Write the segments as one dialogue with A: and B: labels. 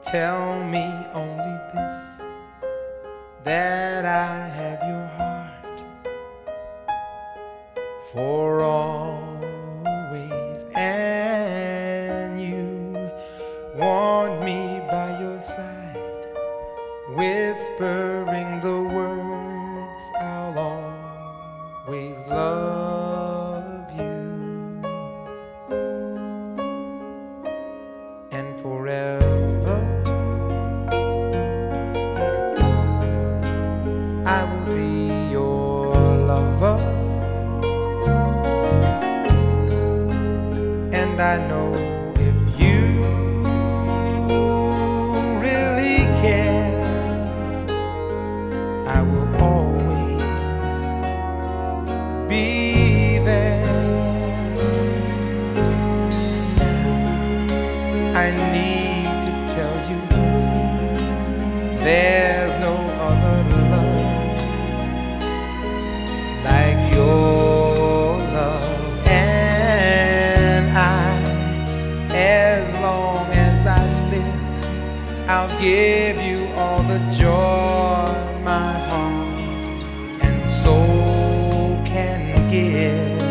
A: Tell me only this, that I have your heart for always, and you want me by your side, whispering the words, I'll always love you, and forever I will be your lover, and I know if you really care, I will always be there. Now I need to tell you this, there's no other love like your love, and as long as I live, I'll give you all the joy my heart and soul can give.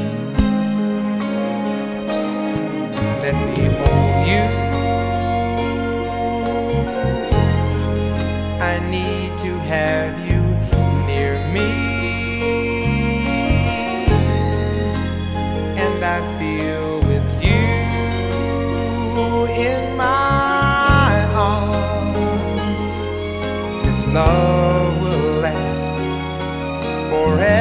A: Let me hold you, I need to have you near me, and I feel with you in my arms, this love will last forever.